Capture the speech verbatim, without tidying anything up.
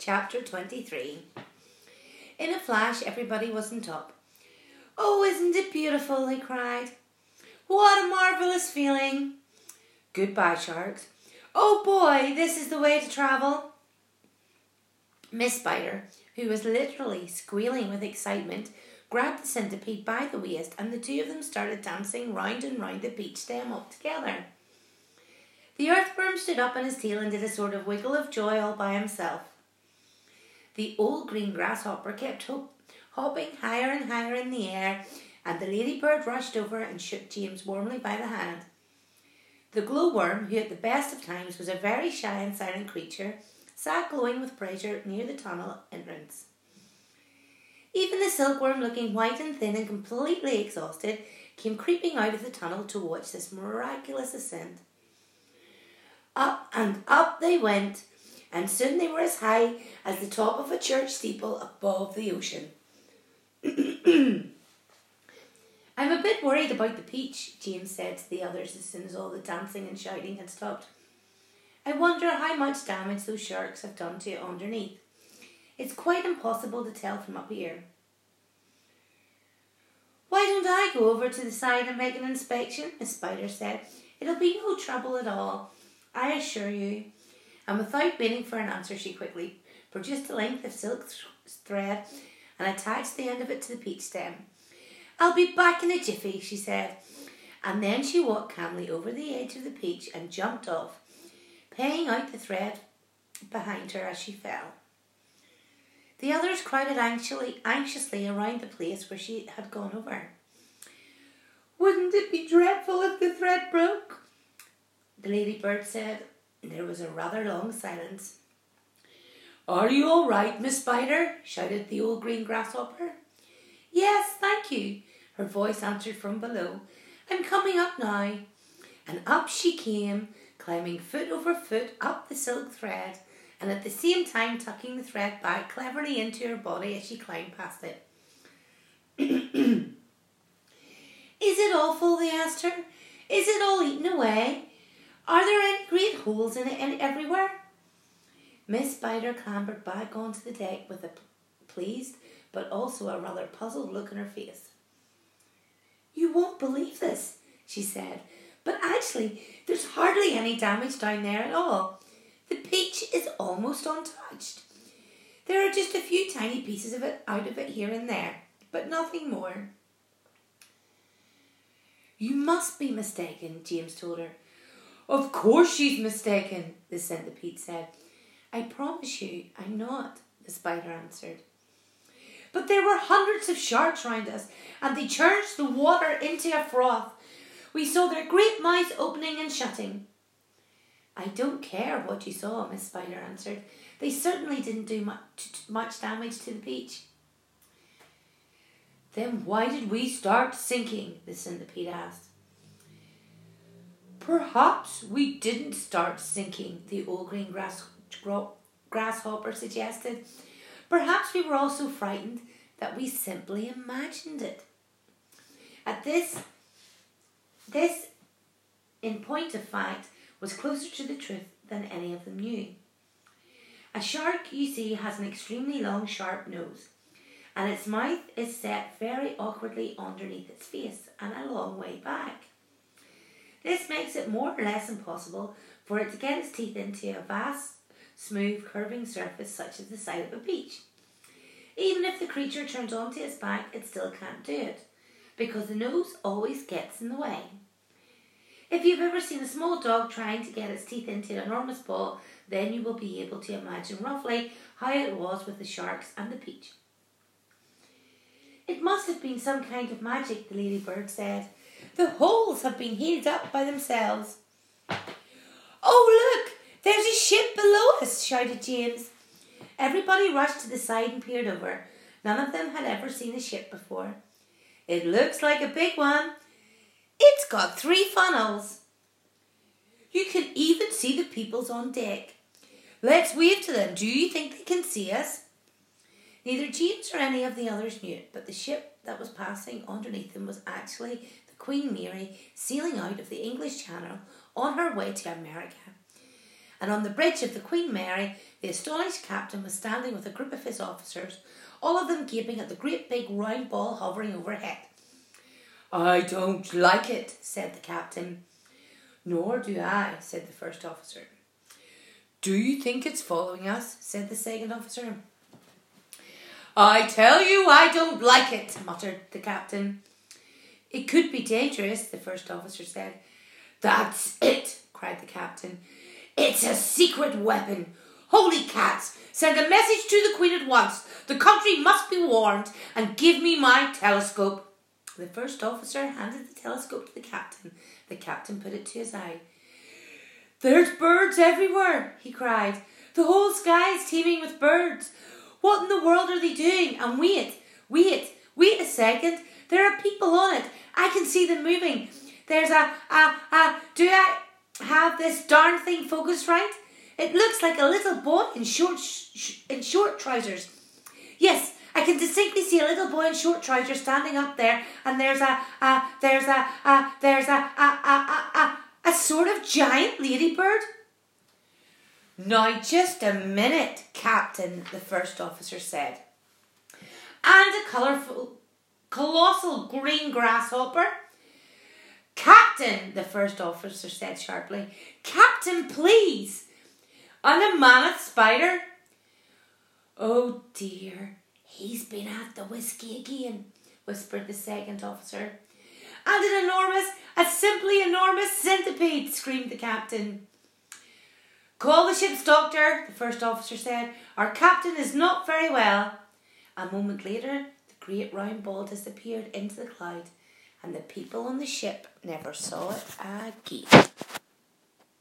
Chapter twenty-three. In a flash, everybody was on top. "Oh, isn't it beautiful?" they cried. "What a marvellous feeling!" "Goodbye, sharks." "Oh boy, this is the way to travel." Miss Spider, who was literally squealing with excitement, grabbed the centipede by the waist, and the two of them started dancing round and round the peach stem up together. The earthworm stood up on his tail and did a sort of wiggle of joy all by himself. The old green grasshopper kept hop- hopping higher and higher in the air, and the ladybird rushed over and shook James warmly by the hand. The glowworm, who at the best of times was a very shy and silent creature, sat glowing with pleasure near the tunnel entrance. Even the silkworm, looking white and thin and completely exhausted, came creeping out of the tunnel to watch this miraculous ascent. Up and up they went, and soon they were as high as the top of a church steeple above the ocean. "I'm a bit worried about the peach," James said to the others as soon as all the dancing and shouting had stopped. "I wonder how much damage those sharks have done to it underneath. It's quite impossible to tell from up here." "Why don't I go over to the side and make an inspection?" Miss Spider said. "It'll be no trouble at all, I assure you." And without waiting for an answer, she quickly produced a length of silk th- thread and attached the end of it to the peach stem. "I'll be back in a jiffy," she said. And then she walked calmly over the edge of the peach and jumped off, paying out the thread behind her as she fell. The others crowded anxiously, anxiously around the place where she had gone over. "Wouldn't it be dreadful if the thread broke?" the ladybird said. There was a rather long silence. "Are you all right, Miss Spider?" shouted the old green grasshopper. "Yes, thank you," her voice answered from below. "I'm coming up now." And up she came, climbing foot over foot up the silk thread, and at the same time tucking the thread back cleverly into her body as she climbed past it. "Is it awful?" they asked her. "Is it all eaten away? Are there any great holes in it and everywhere?" Miss Spider clambered back onto the deck with a pleased but also a rather puzzled look on her face. "You won't believe this," she said, "but actually there's hardly any damage down there at all. The peach is almost untouched. There are just a few tiny pieces of it out of it here and there, but nothing more." "You must be mistaken," James told her. "Of course she's mistaken," the centipede said. "I promise you I'm not," the spider answered. "But there were hundreds of sharks round us, and they churned the water into a froth. We saw their great mouths opening and shutting." "I don't care what you saw," Miss Spider answered. "They certainly didn't do much, much damage to the peach." "Then why did we start sinking?" the centipede asked. "Perhaps we didn't start sinking," the old green grass, grasshopper suggested. "Perhaps we were all so frightened that we simply imagined it." At this, this, in point of fact, was closer to the truth than any of them knew. A shark, you see, has an extremely long, sharp nose, and its mouth is set very awkwardly underneath its face and a long way back. This makes it more or less impossible for it to get its teeth into a vast, smooth, curving surface such as the side of a peach. Even if the creature turns onto its back, it still can't do it, because the nose always gets in the way. If you've ever seen a small dog trying to get its teeth into an enormous paw, then you will be able to imagine roughly how it was with the sharks and the peach. "It must have been some kind of magic," the ladybird said. "The holes have been healed up by themselves." "Oh, look! There's a ship below us!" shouted James. Everybody rushed to the side and peered over. None of them had ever seen a ship before. "It looks like a big one. It's got three funnels. You can even see the peoples on deck. Let's wave to them. Do you think they can see us?" Neither James or any of the others knew it, but the ship that was passing underneath them was actually the Queen Mary, sailing out of the English Channel on her way to America. and on the bridge of the Queen Mary, the astonished captain was standing with a group of his officers, all of them gaping at the great big round ball hovering overhead. "I don't like it," said the captain. "Nor do I," said the first officer. "Do you think it's following us?" said the second officer. "I tell you I don't like it," muttered the captain. "It could be dangerous," the first officer said. "That's it," cried the captain. "It's a secret weapon. Holy cats, send a message to the Queen at once. The country must be warned, and give me my telescope." The first officer handed the telescope to the captain. The captain put it to his eye. "There's birds everywhere," he cried. "The whole sky is teeming with birds. What in the world are they doing? And wait, wait, wait a second. There are people on it. I can see them moving. There's a, a, a, do I have this darn thing focused right? It looks like a little boy in short, sh- in short trousers. Yes, I can distinctly see a little boy in short trousers standing up there, and there's a, a there's a, a there's a, a, a, a, a, a sort of giant ladybird." "Now, just a minute, Captain," the first officer said. "And a colourful, colossal green grasshopper." "Captain," the first officer said sharply. "Captain, please." "And a mammoth spider." "Oh dear, he's been at the whiskey again," whispered the second officer. "And an enormous, a simply enormous centipede," screamed the captain. "Call the ship's doctor," the first officer said. "Our captain is not very well." A moment later, the great round ball disappeared into the cloud, and the people on the ship never saw it again.